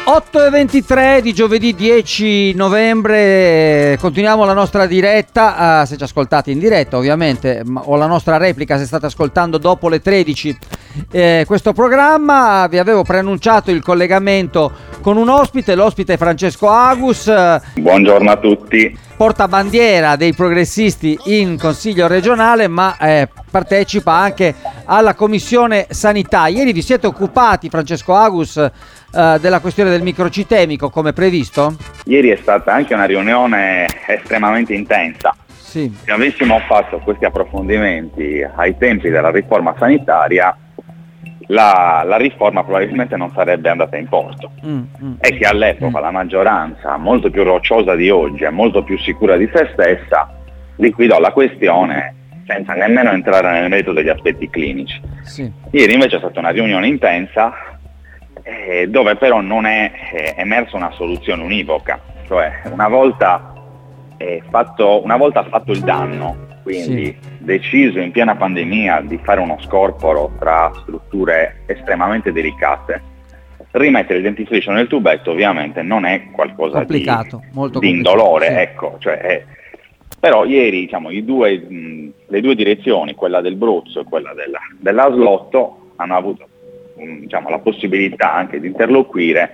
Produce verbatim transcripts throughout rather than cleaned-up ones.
otto e ventitré di giovedì dieci novembre, continuiamo la nostra diretta, uh, se ci ascoltate in diretta ovviamente, ma, o la nostra replica se state ascoltando dopo le tredici eh, questo programma. Vi avevo preannunciato il collegamento con un ospite, l'ospite è Francesco Agus. Buongiorno a tutti. Portabandiera dei progressisti in Consiglio regionale, ma eh, partecipa anche alla Commissione Sanità. Ieri vi siete occupati, Francesco Agus, eh, della questione del microcitemico come previsto? Ieri è stata anche una riunione estremamente intensa. Sì. Se avessimo fatto questi approfondimenti ai tempi della riforma sanitaria, la, la riforma probabilmente non sarebbe andata in porto. Mm, mm, e che all'epoca mm. la maggioranza, molto più rocciosa di oggi e molto più sicura di se stessa, liquidò la questione senza nemmeno entrare nel merito degli aspetti clinici. Sì. Ieri invece è stata una riunione intensa eh, dove però non è eh, emersa una soluzione univoca, cioè una volta, eh, fatto, una volta fatto il danno, quindi sì. deciso in piena pandemia di fare uno scorporo tra strutture estremamente delicate, rimettere il dentifricio nel tubetto ovviamente non è qualcosa complicato, di, molto di indolore, sì. ecco, cioè è, però ieri diciamo, i due, mh, le due direzioni, quella del Bruzzo e quella della, dell'A S L otto, hanno avuto mh, diciamo, la possibilità anche di interloquire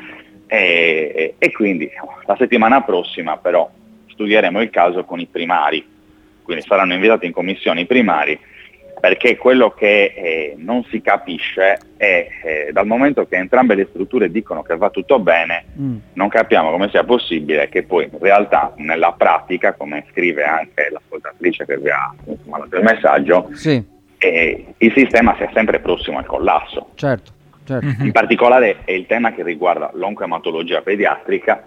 e, e, e quindi diciamo, la settimana prossima però studieremo il caso con i primari, quindi saranno invitati in commissione i primari, perché quello che eh, non si capisce è eh, dal momento che entrambe le strutture dicono che va tutto bene, mm. non capiamo come sia possibile che poi in realtà nella pratica, come scrive anche l'ascoltatrice che vi ha mandato il messaggio, sì. eh, il sistema sia sempre prossimo al collasso. Certo, certo. Mm-hmm. In particolare è il tema che riguarda l'oncoematologia pediatrica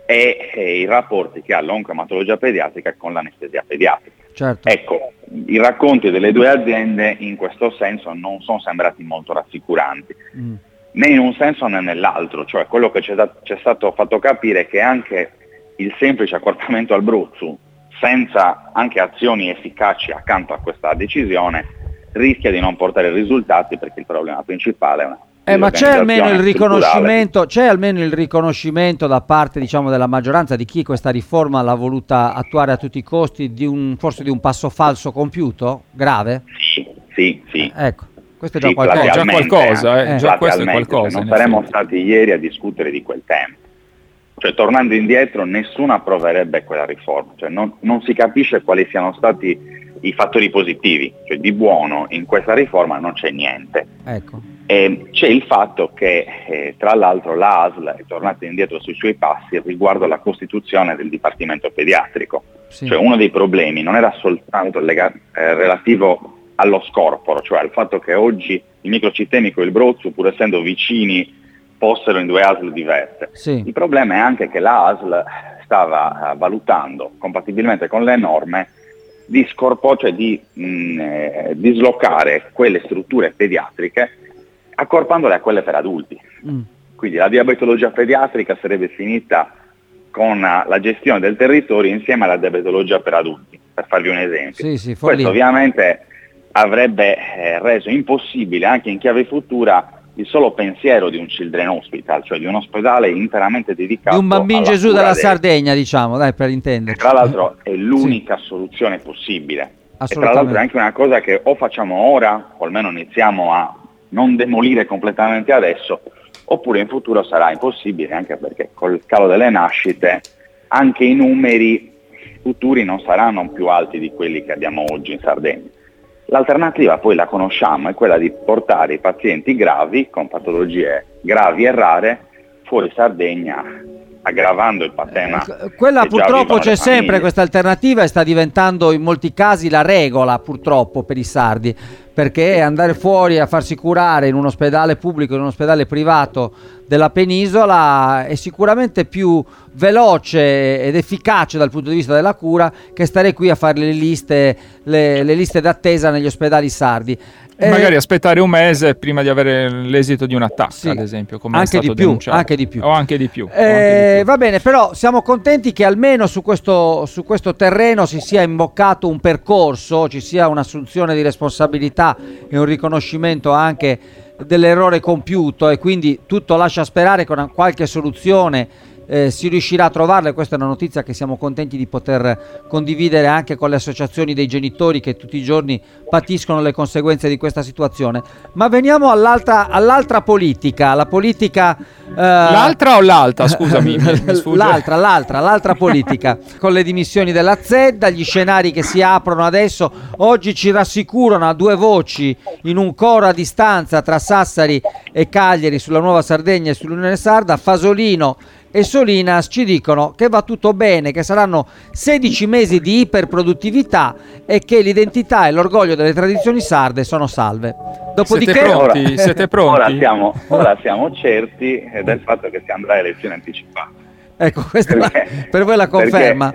e eh, i rapporti che ha l'oncoematologia pediatrica con l'anestesia pediatrica. Certo. Ecco, i racconti delle due aziende in questo senso non sono sembrati molto rassicuranti, mm. né in un senso né nell'altro, cioè quello che ci è stato fatto capire è che anche il semplice accorpamento al Bruzzo, senza anche azioni efficaci accanto a questa decisione, rischia di non portare risultati, perché il problema principale è una Eh, ma c'è almeno il riconoscimento, c'è almeno il riconoscimento da parte, diciamo, della maggioranza di chi questa riforma l'ha voluta attuare a tutti i costi, di un, forse di un passo falso compiuto, grave? Sì, sì, sì. Eh, ecco, questo è già sì, qualcosa. Già qualcosa, eh. Eh. Già questo è qualcosa. Cioè, non saremmo stati ieri a discutere di quel tema. Cioè, tornando indietro, nessuno approverebbe quella riforma. Cioè, non, non si capisce quali siano stati i fattori positivi. Cioè, di buono in questa riforma non c'è niente. Ecco. Eh, c'è il fatto che eh, tra l'altro l'A S L è tornata indietro sui suoi passi riguardo alla costituzione del Dipartimento Pediatrico. Sì. Cioè uno dei problemi non era soltanto lega- eh, relativo allo scorporo, cioè al fatto che oggi il microcitemico e il Bruzzo, pur essendo vicini, fossero in due A S L diverse. Sì. Il problema è anche che l'A S L stava eh, valutando, compatibilmente con le norme, di scorpo, cioè di mh, eh, dislocare quelle strutture pediatriche accorpandole a quelle per adulti. Mm. Quindi la diabetologia pediatrica sarebbe finita con la gestione del territorio insieme alla diabetologia per adulti, per farvi un esempio. Sì, sì, questo ovviamente avrebbe eh, reso impossibile anche in chiave futura il solo pensiero di un children hospital, cioè di un ospedale interamente dedicato di un bambino Gesù della dei... Sardegna, diciamo, dai, per intenderci. Tra l'altro è l'unica sì. soluzione possibile. E tra l'altro è anche una cosa che o facciamo ora, o almeno iniziamo a non demolire completamente adesso, oppure in futuro sarà impossibile, anche perché col calo delle nascite anche i numeri futuri non saranno più alti di quelli che abbiamo oggi in Sardegna. L'alternativa poi la conosciamo, è quella di portare i pazienti gravi, con patologie gravi e rare, fuori Sardegna, aggravando il patema. Eh, quella purtroppo c'è sempre questa alternativa e sta diventando in molti casi la regola purtroppo per i sardi, perché andare fuori a farsi curare in un ospedale pubblico, in un ospedale privato della penisola è sicuramente più veloce ed efficace dal punto di vista della cura che stare qui a fare le liste, le, le liste d'attesa negli ospedali sardi. E magari eh, aspettare un mese prima di avere l'esito di un attacco, sì, ad esempio, come anche è stato di più, denunciato. Anche di più. O anche di più. Eh, anche di più. Va bene, però siamo contenti che almeno su questo, su questo terreno si sia imboccato un percorso, ci sia un'assunzione di responsabilità e un riconoscimento anche dell'errore compiuto, e quindi tutto lascia sperare che con qualche soluzione Eh, si riuscirà a trovarla, e questa è una notizia che siamo contenti di poter condividere anche con le associazioni dei genitori che tutti i giorni patiscono le conseguenze di questa situazione. Ma veniamo all'altra, all'altra politica, la politica eh... l'altra o l'altra? Scusami, mi sfugge. l'altra, l'altra, l'altra politica, con le dimissioni della Zedda, gli scenari che si aprono adesso. Oggi ci rassicurano a due voci in un coro a distanza tra Sassari e Cagliari sulla Nuova Sardegna e sull'Unione Sarda. Fasolino e Solinas ci dicono che va tutto bene, che saranno sedici mesi di iperproduttività e che l'identità e l'orgoglio delle tradizioni sarde sono salve. Dopodiché, siete pronti? Ora, Siete pronti? Ora, siamo, ora siamo certi del fatto che si andrà a elezioni anticipate. Ecco, questa perché, è la, per voi la conferma.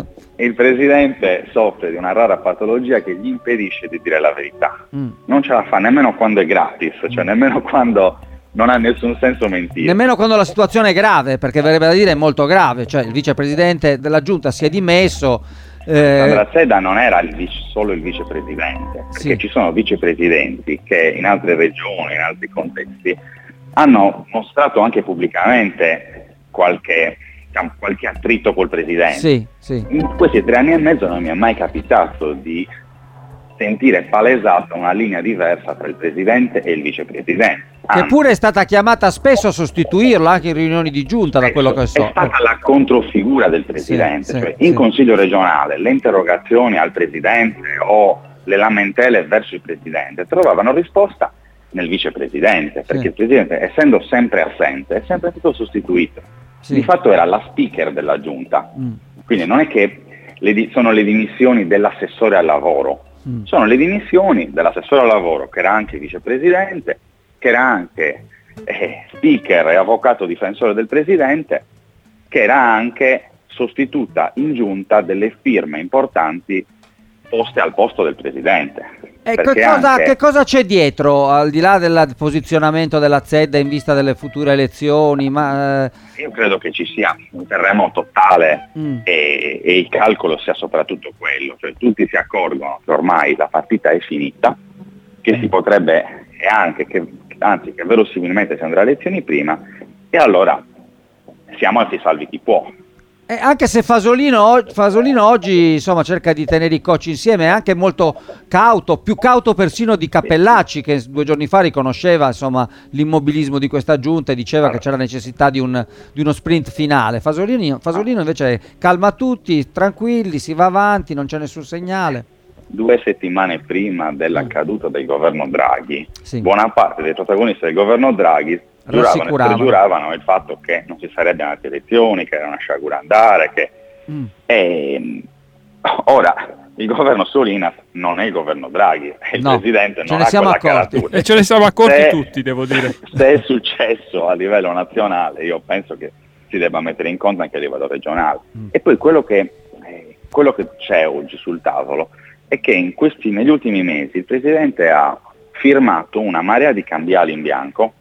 Il presidente soffre di una rara patologia che gli impedisce di dire la verità. Mm. Non ce la fa nemmeno quando è gratis, cioè nemmeno quando non ha nessun senso mentire. Nemmeno quando la situazione è grave, perché verrebbe da dire è molto grave, cioè il vicepresidente della giunta si è dimesso. Eh... Sandra Zedda non era il vice, solo il vicepresidente, perché sì, ci sono vicepresidenti che in altre regioni, in altri contesti, hanno mostrato anche pubblicamente qualche, diciamo, qualche attrito col presidente. Sì, sì. In questi tre anni e mezzo non mi è mai capitato di sentire palesata una linea diversa tra il presidente e il vicepresidente. Che Anzi, pure è stata chiamata spesso a sostituirlo anche in riunioni di giunta, da quello che so. È stata la controfigura del presidente, sì, cioè sì, in sì. Consiglio regionale le interrogazioni al presidente o le lamentele verso il presidente trovavano risposta nel vicepresidente, perché sì, il presidente, essendo sempre assente, è sempre stato sostituito. Sì. Di fatto era la speaker della giunta, mm. quindi non è che le di- sono le dimissioni dell'assessore al lavoro, mm. sono le dimissioni dell'assessore al lavoro, che era anche vicepresidente, che era anche eh, speaker e avvocato difensore del presidente, che era anche sostituta in giunta delle firme importanti poste al posto del presidente. E che cosa, anche... che cosa c'è dietro, al di là del posizionamento della Zedda in vista delle future elezioni? Ma, eh... Io credo che ci sia un terremoto totale mm. e, e il calcolo sia soprattutto quello, cioè tutti si accorgono che ormai la partita è finita, che mm. si potrebbe, e anche che, anzi che verosimilmente si andrà alle elezioni prima, e allora siamo al si salvi chi può. Eh, anche se Fasolino, Fasolino oggi insomma cerca di tenere i cocci insieme, è anche molto cauto, più cauto persino di Cappellacci, che due giorni fa riconosceva insomma l'immobilismo di questa giunta e diceva che c'era necessità di, un, di uno sprint finale. Fasolino, Fasolino invece calma tutti, tranquilli, si va avanti, non c'è nessun segnale. Due settimane prima della caduta del governo Draghi, sì, buona parte dei protagonisti del governo Draghi giuravano e giuravano il fatto che non si sarebbe andate elezioni, che era una sciagura andare, che mm. e, ora il governo Solinas non è il governo Draghi, il no, presidente non ha quella accorti. caratura. E ce ne siamo accorti se, tutti, devo dire. Se è successo a livello nazionale, io penso che si debba mettere in conto anche a livello regionale. Mm. E poi quello che, eh, quello che c'è oggi sul tavolo è che in questi, negli ultimi mesi il presidente ha firmato una marea di cambiali in bianco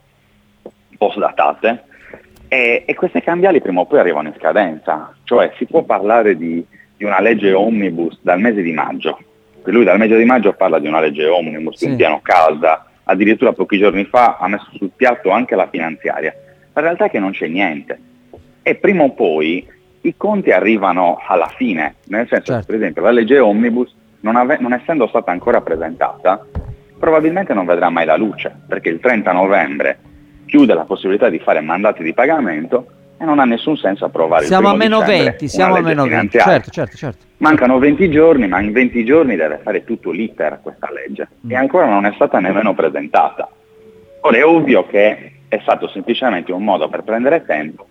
post-datate e, e queste cambiali prima o poi arrivano in scadenza, cioè si può parlare di, di una legge omnibus dal mese di maggio, lui dal mese di maggio parla di una legge omnibus, sì, un piano casa, addirittura pochi giorni fa ha messo sul piatto anche la finanziaria, la realtà è che non c'è niente e prima o poi i conti arrivano alla fine, nel senso certo. che per esempio la legge omnibus non, ave- non essendo stata ancora presentata probabilmente non vedrà mai la luce, perché il trenta novembre chiude la possibilità di fare mandati di pagamento e non ha nessun senso approvare siamo il primo a meno venti, siamo a meno venti, certo, certo, certo. Mancano venti giorni, ma in venti giorni deve fare tutto l'iter questa legge mm. e ancora non è stata nemmeno presentata. Ora è ovvio che è stato semplicemente un modo per prendere tempo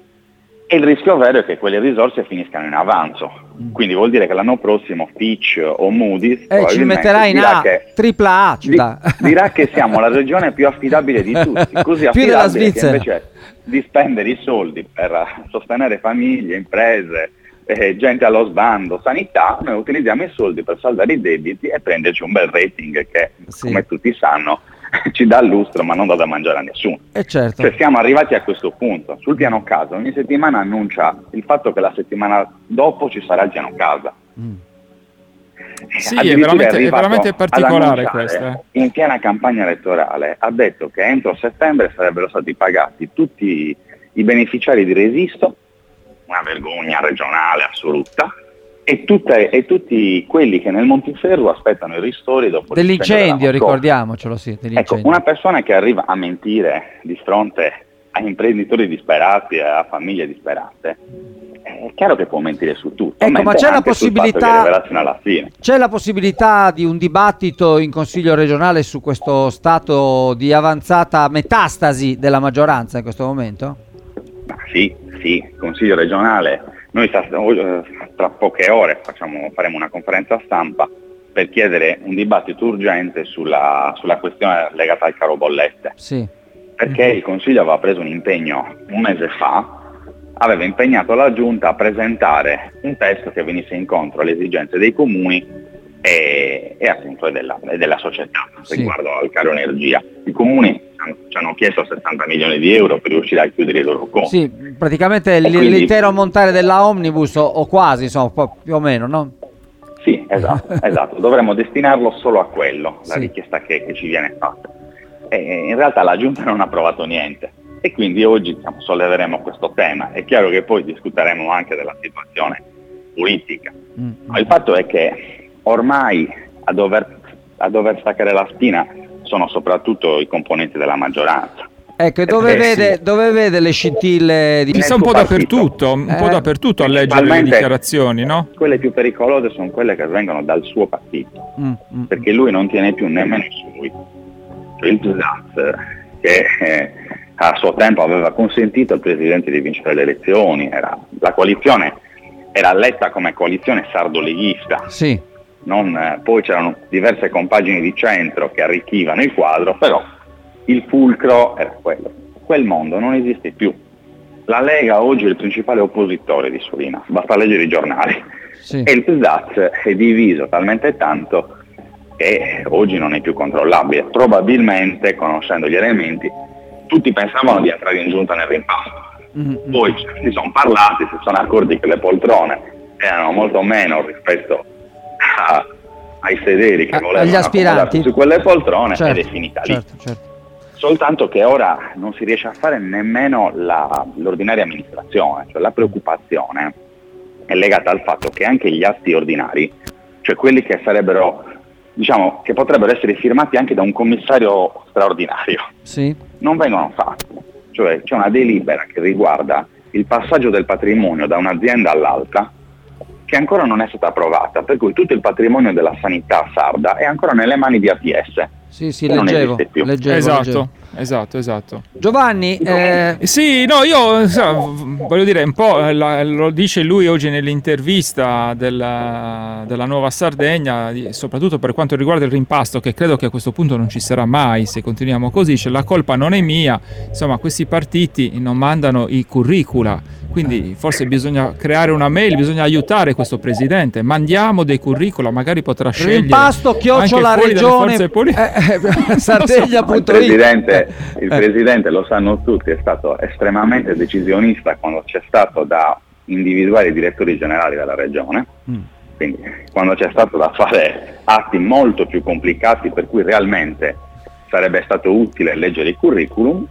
e il rischio vero è che quelle risorse finiscano in avanzo, mm. quindi vuol dire che l'anno prossimo Fitch o Moody's eh, ci metterà in A, che, tripla A ci di, dirà che siamo la regione più affidabile di tutti, così affidabile che invece di spendere i soldi per sostenere famiglie, imprese, eh, gente allo sbando, sanità, noi utilizziamo i soldi per saldare i debiti e prenderci un bel rating che, sì, come tutti sanno, ci dà lustro ma non dà da mangiare a nessuno. Eh certo. Cioè siamo arrivati a questo punto. Sul piano casa ogni settimana annuncia il fatto che la settimana dopo ci sarà il piano casa. Mm. Sì, è veramente, è veramente particolare questo. Eh. In piena campagna elettorale ha detto che entro settembre sarebbero stati pagati tutti i beneficiari di Resisto, una vergogna regionale assoluta, e, tutte, e tutti quelli che nel Montiferru aspettano i ristori dopo dell'incendio, ricordiamocelo, sì, ecco, una persona che arriva a mentire di fronte a imprenditori disperati e a famiglie disperate, è chiaro che può mentire su tutto. Ecco, ma c'è la possibilità alla fine. C'è la possibilità di un dibattito in Consiglio regionale su questo stato di avanzata metastasi della maggioranza in questo momento? Ma sì, sì, Consiglio regionale. Noi tra poche ore facciamo, faremo una conferenza stampa per chiedere un dibattito urgente sulla, sulla questione legata al caro bollette. Sì. Perché il Consiglio aveva preso un impegno un mese fa, aveva impegnato la Giunta a presentare un testo che venisse incontro alle esigenze dei comuni e, e appunto della, e della società, sì, riguardo al caro energia. I comuni ci hanno chiesto sessanta milioni di euro per riuscire a chiudere i loro conti. Sì, praticamente l- quindi, l'intero ammontare della Omnibus o, o quasi, insomma, più o meno, no? Sì, esatto, esatto. Dovremmo destinarlo solo a quello, la sì. richiesta che, che ci viene fatta. E in realtà la Giunta non ha approvato niente e quindi oggi diciamo, solleveremo questo tema. È chiaro che poi discuteremo anche della situazione politica. Mm-hmm. Ma il fatto è che ormai a dover, a dover staccare la spina sono soprattutto i componenti della maggioranza. Ecco, dove, vede, dove vede le scintille di... Mi sta un po' dappertutto, un eh? po' dappertutto a leggere le dichiarazioni, no? Quelle più pericolose sono quelle che vengono dal suo partito, mm, mm. perché lui non tiene più nemmeno i suoi. Cioè il P S A T, che eh, a suo tempo aveva consentito al Presidente di vincere le elezioni, era, la coalizione era letta come coalizione sardo-leghista. Sì. Non, eh, poi c'erano diverse compagini di centro che arricchivano il quadro, però il fulcro era quello. Quel mondo non esiste più. La Lega oggi è il principale oppositore di Solinas, basta leggere i giornali. Sì. E il P S A T è diviso talmente tanto che oggi non è più controllabile. Probabilmente, conoscendo gli elementi, tutti pensavano di entrare in giunta nel rimpasto. Mm-hmm. Poi si sono parlati, si sono accorti che le poltrone erano molto meno rispetto a, ai sederi che volevano accomodarsi su quelle poltrone, certo, ed è finita lì. Certo, certo. Soltanto che ora non si riesce a fare nemmeno la, l'ordinaria amministrazione, cioè la preoccupazione è legata al fatto che anche gli atti ordinari, cioè quelli che sarebbero, diciamo, che potrebbero essere firmati anche da un commissario straordinario, sì, non vengono fatti. Cioè c'è una delibera che riguarda il passaggio del patrimonio da un'azienda all'altra che ancora non è stata approvata, per cui tutto il patrimonio della sanità sarda è ancora nelle mani di A T S. Sì, sì, leggevo, leggevo, esatto, leggevo. esatto, esatto. Giovanni, eh... sì, no, io so, voglio dire un po', la, lo dice lui oggi nell'intervista della, della Nuova Sardegna, soprattutto per quanto riguarda il rimpasto, che credo che a questo punto non ci sarà mai se continuiamo così, cioè la colpa non è mia, insomma questi partiti non mandano i curricula, quindi forse bisogna creare una mail, bisogna aiutare questo presidente, mandiamo dei curricula, magari potrà scegliere rimpasto chiocciola regione eh, Sardegna punto it. Il presidente, il presidente lo sanno tutti, è stato estremamente decisionista quando c'è stato da individuare i direttori generali della regione, mm. quindi quando c'è stato da fare atti molto più complicati per cui realmente sarebbe stato utile leggere il curriculum.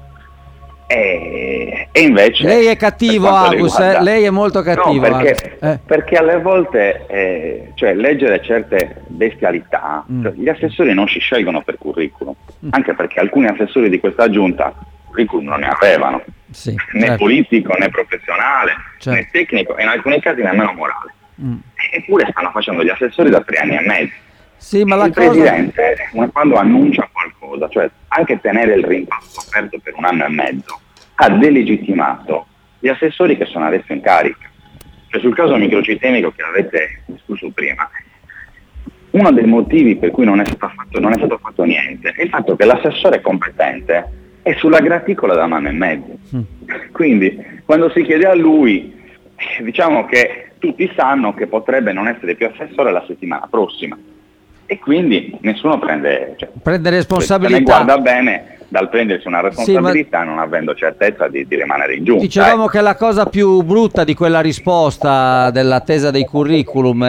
E, e invece lei è cattivo, Agus, riguarda... eh? Lei è molto cattivo. No, perché, eh. perché alle volte eh, cioè, leggere certe bestialità, mm. cioè, gli assessori non si scelgono per curriculum, mm. anche perché alcuni assessori di questa giunta curriculum non ne avevano, sì, né certo. politico, né professionale, certo. né tecnico, e in alcuni casi nemmeno morale. Mm. Eppure stanno facendo gli assessori da tre anni e mezzo. Sì, ma la il cosa... Presidente, quando annuncia qualcosa, cioè anche tenere il rimpasto aperto per un anno e mezzo, ha delegittimato gli assessori che sono adesso in carica. Cioè sul caso microcitemico che avete discusso prima, uno dei motivi per cui non è stato fatto, non è stato fatto niente è il fatto che l'assessore competente è sulla graticola da un anno e mezzo. Mm. Quindi quando si chiede a lui, diciamo che tutti sanno che potrebbe non essere più assessore la settimana prossima. E quindi nessuno prende, cioè, prende responsabilità. Se ne guarda bene, dal prendersi una responsabilità sì, ma... non avendo certezza di, di rimanere in giunta. Dicevamo eh. che la cosa più brutta di quella risposta dell'attesa dei curriculum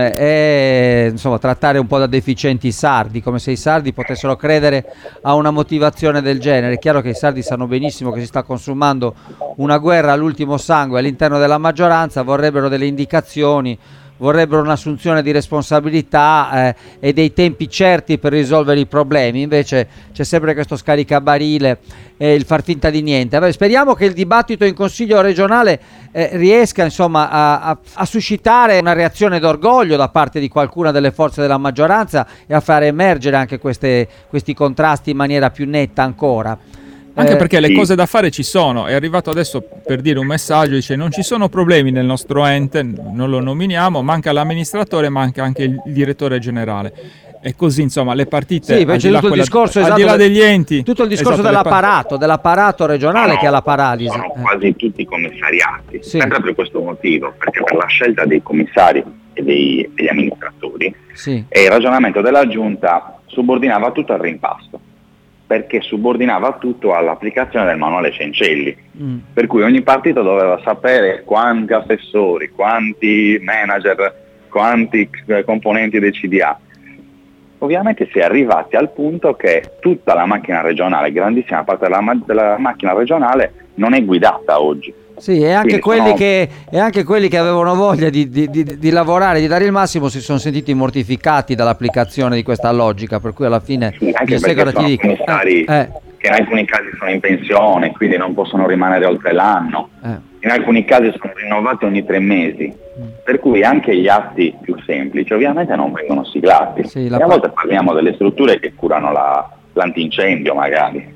è insomma trattare un po' da deficienti i sardi, come se i sardi potessero credere a una motivazione del genere. È chiaro che i sardi sanno benissimo che si sta consumando una guerra all'ultimo sangue all'interno della maggioranza, vorrebbero delle indicazioni, vorrebbero un'assunzione di responsabilità eh, e dei tempi certi per risolvere i problemi. Invece c'è sempre questo scaricabarile e il far finta di niente. Vabbè, speriamo che il dibattito in Consiglio regionale eh, riesca insomma a, a, a suscitare una reazione d'orgoglio da parte di qualcuna delle forze della maggioranza e a far emergere anche queste, questi contrasti in maniera più netta ancora. Anche perché le sì. cose da fare ci sono. È arrivato adesso per dire un messaggio, dice non ci sono problemi nel nostro ente, non lo nominiamo, manca l'amministratore, manca anche il direttore generale. E così insomma le partite, sì, c'è tutto il discorso, al esatto, di là degli enti, tutto il discorso esatto, dell'apparato, dell'apparato regionale no, che ha la paralisi. Sono eh. quasi tutti commissariati, sì. sempre per questo motivo, perché per la scelta dei commissari e dei, degli amministratori sì. e il ragionamento della giunta subordinava tutto al rimpasto, perché subordinava tutto all'applicazione del manuale Cencelli, mm. per cui ogni partito doveva sapere quanti assessori, quanti manager, quanti componenti del C D A. Ovviamente si è arrivati al punto che tutta la macchina regionale, grandissima parte della, ma- della macchina regionale, non è guidata oggi. Sì, e anche, quelli sono... che, e anche quelli che avevano voglia di, di, di, di lavorare, di dare il massimo, si sono sentiti mortificati dall'applicazione di questa logica, per cui alla fine sì, anche perché sono commissari eh, eh. che in alcuni casi sono in pensione, quindi non possono rimanere oltre l'anno, eh. in alcuni casi sono rinnovati ogni tre mesi, mm. per cui anche gli atti più semplici ovviamente non vengono siglati. Sì, e a volte parliamo delle strutture che curano la, l'antincendio magari.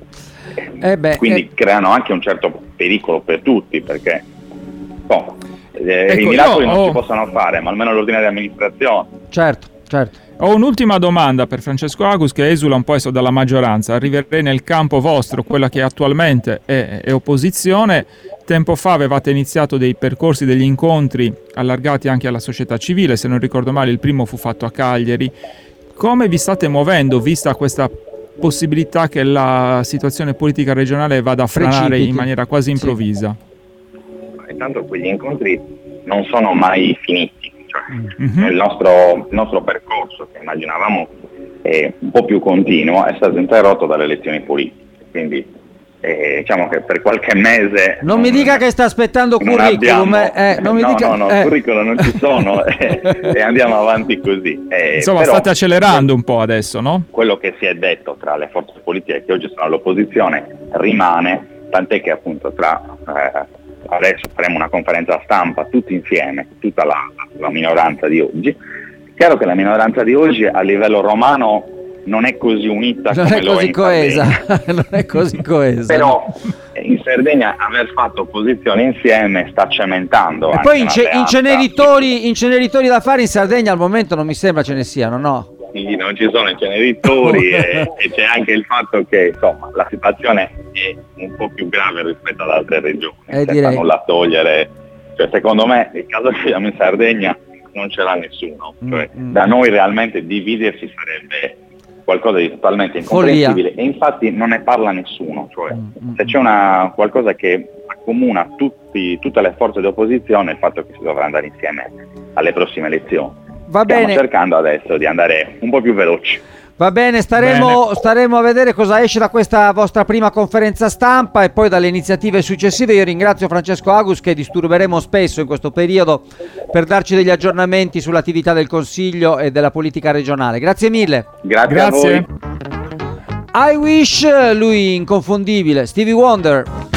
Eh beh, quindi eh. creano anche un certo pericolo per tutti, perché boh, eh, ecco, i miracoli no, non oh. si possono fare, ma almeno l'ordine di amministrazione. Certo, certo. Ho un'ultima domanda per Francesco Agus, che esula un po' adesso dalla maggioranza. Arriverei nel campo vostro, quella che attualmente è, è opposizione. Tempo fa avevate iniziato dei percorsi, degli incontri allargati anche alla società civile, se non ricordo male il primo fu fatto a Cagliari. Come vi state muovendo, vista questa possibilità che la situazione politica regionale vada a franare Precipiti. in maniera quasi improvvisa? Sì. Intanto quegli incontri non sono mai finiti, cioè, mm-hmm. il, nostro, il nostro percorso, che immaginavamo è un po' più continuo, è stato interrotto dalle elezioni politiche, quindi eh, diciamo che per qualche mese non, non mi dica che sta aspettando curriculum, abbiamo, eh, non mi no, dica, no, no, eh. curriculum non ci sono e, e andiamo avanti così. Eh, Insomma, però, state accelerando un po' adesso, no? Quello che si è detto tra le forze politiche che oggi sono all'opposizione rimane, tant'è che appunto tra eh, adesso faremo una conferenza stampa tutti insieme, tutta la, la minoranza di oggi. Chiaro che la minoranza di oggi a livello romano non è così unita non come è lo così è in coesa non è così coesa però in Sardegna aver fatto opposizione insieme sta cementando e poi ince- inceneritori inceneritori da fare in Sardegna al momento non mi sembra ce ne siano, no? Quindi non ci sono inceneritori e, e c'è anche il fatto che insomma la situazione è un po' più grave rispetto ad altre regioni, eh, senza nulla togliere, cioè secondo me il caso che abbiamo in Sardegna non ce l'ha nessuno, cioè, mm, da noi realmente dividersi sarebbe qualcosa di totalmente incomprensibile e infatti non ne parla nessuno, cioè mm, se c'è una qualcosa che accomuna tutti, tutte le forze di opposizione è il fatto che si dovrà andare insieme alle prossime elezioni. Va Stiamo bene. cercando adesso di andare un po' più veloci. Va bene, staremo, bene. staremo a vedere cosa esce da questa vostra prima conferenza stampa e poi dalle iniziative successive. Io ringrazio Francesco Agus, che disturberemo spesso in questo periodo per darci degli aggiornamenti sull'attività del Consiglio e della politica regionale. Grazie mille. Grazie, Grazie. a voi. I Wish, lui inconfondibile, Stevie Wonder.